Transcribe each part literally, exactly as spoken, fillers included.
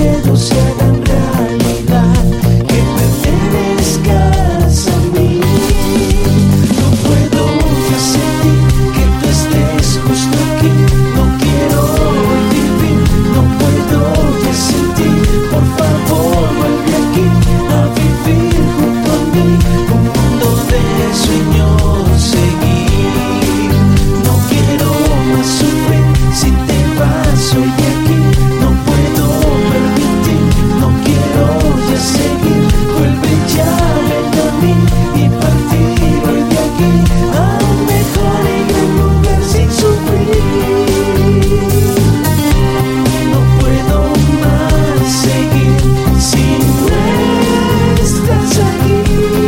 recuerdos se hagan realidad, que pertenezcas a mí. No puedo ya sentir que tú estés justo aquí. No quiero vivir, no puedo ya sentir. Por favor, vuelve aquí a vivir junto a mí, un mundo de sueños seguir. No quiero más sufrir si te vas hoy de aquí. No puedo permitir, no quiero ya seguir. Vuelve ya, ven a mí y partir hoy de aquí a un mejor y gran lugar sin sufrir. No puedo más seguir si no estás aquí.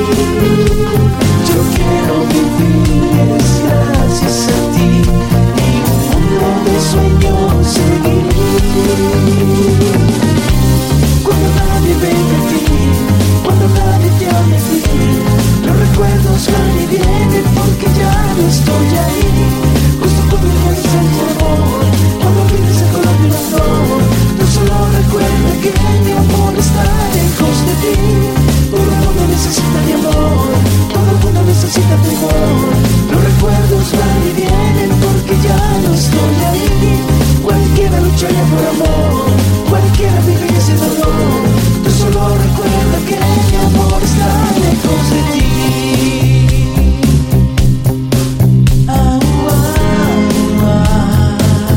Yo quiero vivir es gracias a ti y un mundo de sueños seguir. Cuando nadie venga a ti, cuando nadie te hable a ti, los recuerdos van y vienen porque ya no estoy ahí. Justo cuando llegues a tu amor, cuando olvides el color de una flor, tú solo recuerda que mi amor está lejos de ti. Todo el mundo necesita mi amor, todo el mundo necesita tu amor. Los recuerdos van y vienen porque ya no estoy ahí. Cualquiera lucharía por amor, cualquiera vive ese dolor. Tú solo recuerda que mi amor está lejos de ti. Ah, ah, ah.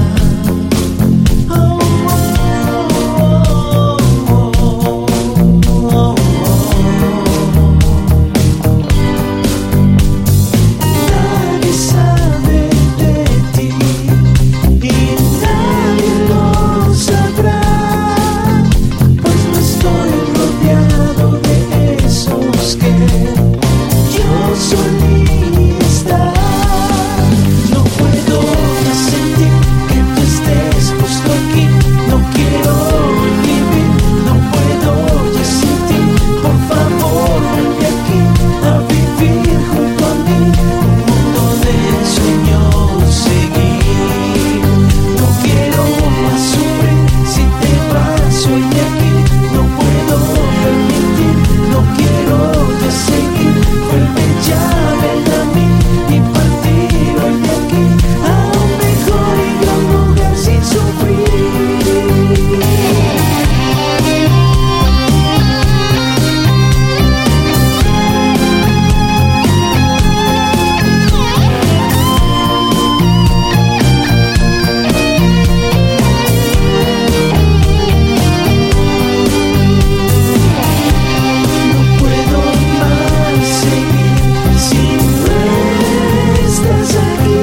Oh, oh, oh, oh, oh. Nadie sabe de ti y nadie lo sabrá, pues no estoy rodeado de esos que yo solía estar. No puedo ya sentir que tú estés justo aquí. No quiero vivir, no puedo ya sentir. Por favor, vuelve aquí a vivir junto a mí, un mundo de sueños seguir. No quiero más sufrir si te vas hoy de aquí. No puedo permitir, no quiero ya seguir. Vuelve ya, ven a mí y partir hoy de aquí a un mejor y gran lugar sin sufrir. No puedo más seguir si no estás aquí.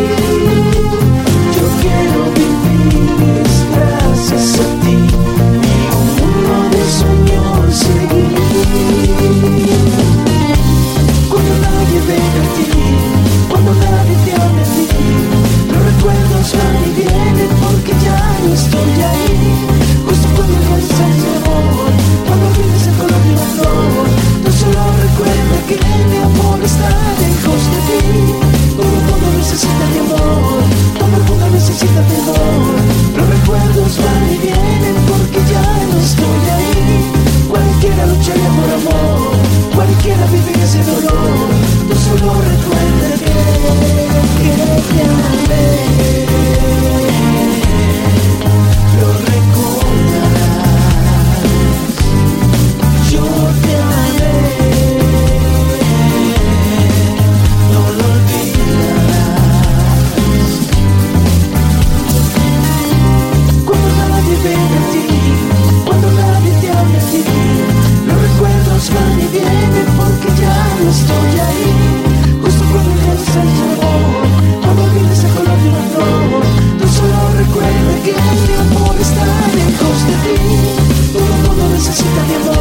Yo quiero vivir es gracias a ti y un mundo de sueños seguir. Cuando nadie venga a ti, cuando nadie te hable a ti, los recuerdos van y vienen porque ya no estoy ahí. Justo cuando llegues a tu amor, cuando olvides el color de una flor, tú solo recuerda que mi amor está lejos de ti. Todo el mundo necesita mi amor, todo el mundo necesita mi amor. Los recuerdos van y vienen porque ya no estoy ahí. Cualquiera lucharía por amor, cualquiera vive ese dolor. Tú solo recuerda que, que te amé. Lo recordarás, yo te amé. No lo olvidarás. Cuando nadie venga a ti, cuando nadie te hable a ti, los recuerdos van y vienen porque ya no estoy ahí. Justo cuando llegues a tu amor, cuando olvides el color de una flor, tú solo recuerda que mi amor está lejos de ti. Todo el mundo necesita mi amor.